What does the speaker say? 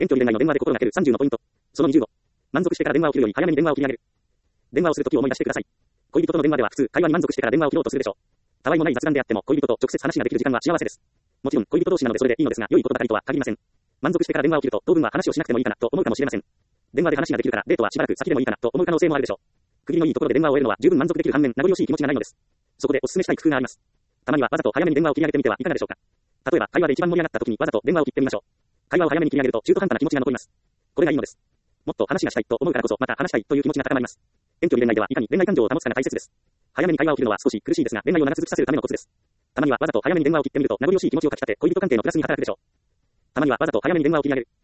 遠距離恋愛の電話で心がける30のポイント。その20を。満足してから電話を切るより早めに電話を切り上げる。電話をするときを思い出してください。恋人との電話では普通、会話に満足してから電話を切ろうとするでしょう。たわいもない雑談であっても、恋人と直接話ができる時間は幸せです。もちろん、恋人同士なのでそれでいいのですが、良いことばかりとは限りません。満足してから電話を切ると、当分は話をしなくてもいいかなと思うかもしれません。電話で話ができるから、デートはしばらく先でもいいかなと思う可能性もあるでしょう。区切りのいいところで電話を終えるのは十分満足できる反面、名残惜しい気持ちがないのです。そこでお勧めしたい工夫があります。たまにはわざと早めに電話を切り上げてみてはいかがでしょうか。例えば、会話で一番盛り上がった時にわざと電話を切ってみましょう。会話を早めに切り上げると中途半端な気持ちが残ります。これがいいのです。もっと話がしたいと思うからこそ、また話したいという気持ちが高まります。遠距離恋愛ではいかに恋愛感情を保つかが大切です。早めに会話を切るのは少し苦しいですが、恋愛を長続きさせるためのコツです。たまにはわざと早めに電話を切ってみると、名残惜しい気持ちをかき立て、恋人関係のプラスに働くでしょう。たまにはわざと早めに電話を切り上げる。